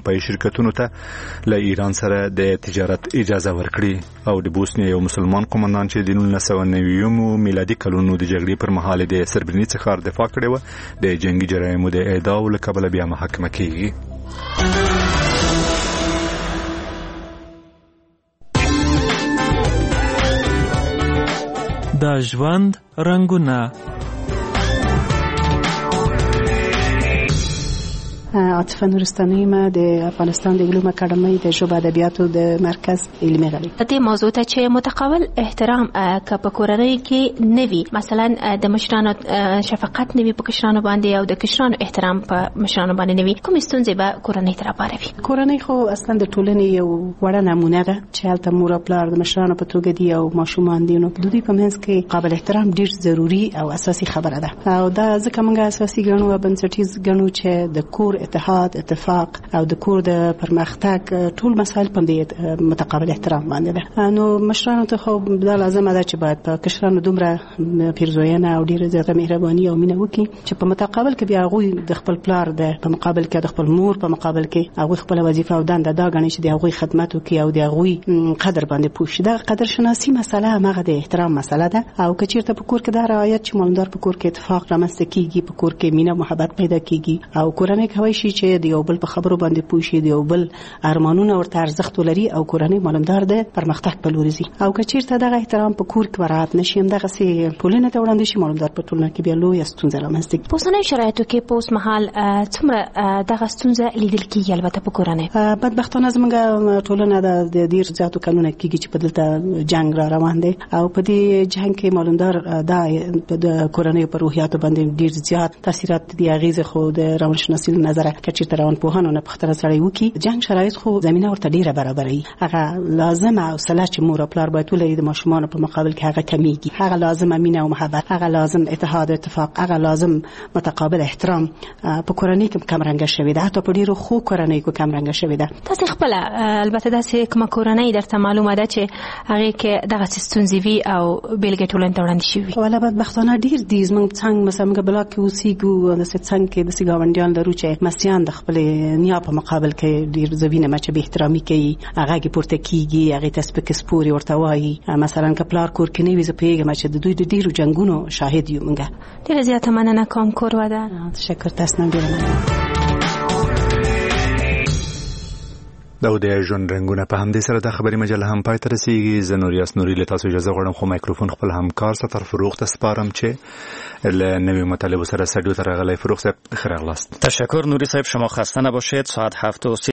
اروپایي شرکتونو ته له ایران سره د تجارت اجازه ورکړي او د بوسنیا یو مسلمان قومندان چې د 1990 میلادي کلونو د جګړې پر مهال د سربرینیڅ څخه دفاع کړې و د جنگي جرایمو د اعدام له کبله بیا محاکمه کیږي. د ژوند رنگونه. عاطفه نورستاني ما د افغانستان د علومو اکاډمۍ د ژبه ادبیاتو د مرکز علمي غړي. دې موضوع ته چې متقابل احترام که په کورنۍ کې نوي، مثلا د مشرانو شفقت نوي په کشرانو باندې او د کشرانو احترام په مشرانو باندې نوي، کوم ستونزې به کورنۍ ته راپاروي؟ کورنۍ خو اصلا د ټولنې یو وړه نمونه ده چې هلته مور او پلار د مشرانو په توګه دي او ماشومان دي، نو په دوی په منځ کې قابل احترام ډیر ضروری او اساسي خبره ده او دا ځکه موږ اساسي ګڼو او بنسټیز ګڼو چې د کور اتحاد، اتفاق او د کور د پرمختګ ټول مسایل په دې متقابل احترام باندې ده. نو مشرانو ته خو دا لازمه ده چې باید په کشرانو دومره پیرزوینه او ډیره زیاته مهرباني او مینه وکړي چې په متقابل کې بیا هغه د خپل پلار د په مقابل کې د خپل مور په مقابل کې هغه خپل وظیفه او دنده دا غني چې د هغه خدمت وکړي او د هغه قدر باندې پوښي. دا قدر شناسي مسله هغه د احترام مسله ده او کچیرته په کور کې دا رعایت چې مالدار په کور کې اتفاق رامنځته کیږي، په کور کې مینه محبت پیدا کیږي او کورنۍ کوي شي چې د یو بل په خبرو باندې پوښي، د یو بل ارمانونه ورته ارزښت ولري او کورنۍ مالدار ده پرمختګ په لور ځي. او کچیرته دغه احترام په کور کې ورعایت نشي، همدغه سي ټولنه ته وړاندې شي، مالدار په ټولنه کې بیا لوی ستونزه رامنځته کیږي. په اوسنیو شرایطو کې په اوس مهال څومره دغه ستونزه لیدل کیږي؟ البته په کورنۍ بدبختانه زموږ ټولنه د ډیر زیاتو کلونو کېږي چې په دلته جنگ را روان دی او په دې جنگ کې مالدار د کورنۍ په روحیاتو باندې ډیر زیات تاثیرات دي. اغیزه خو د روانشناسي نظر کچې ترون په هانو نه پختره سړی وکي. جنگ شرایط خو زمينه ورته ډیره برابرۍ، هغه لازمه او صلاح چې مور او پلار باید ولري د ماشومان په مقابل کې هغه کمیږي. هغه لازمه مینه او محبت، هغه لازم اتحاد او اتفاق، هغه لازم متقابل احترام په کورنۍ کې کم رنګ شوی ده، حتی په ډیرو خو کورنۍ کې کم رنګ شوی ده. تاسو خپل البته داسې کوم کورنۍ درته معلومه ده چې هغه کې دغه ستونزې وي او بیلګې ټولنې ته وړاندې شي؟ ولا بدبختانه ډیر دي. زموږ څنګه مثلا بلاک کې اوسېږو د څنګه کې د سیګاوندیان لرو چې مسیان د خپل نیا په مقابل کې ډیر زوینه مچ به احترامي کوي، هغه کې پورته کیږي، هغه تسبیح سپوري ورته وایي. مثلا که پلار کور کې نیوي زه پیګم چې د دوی د ډیرو جنگونو شاهد یو. موږ ډیر زیاته مننه کوم کور ودا. تشکر تاسو نه ډیر مننه. دا د ژوند رنگونه په همدې سره د خبري مجله هم پای ته رسیږي. زه نوریاس نوري له تاسو اجازه غواړم خو مایکروفون خپل همکار ستر فروغ ته سپارم چې له نوې مطالبه سره سټډیو ته راغلی. فروغ صاحب خیر اغلاست. تشکر نوری صاحب، شما خسته نباشید. ساعت 7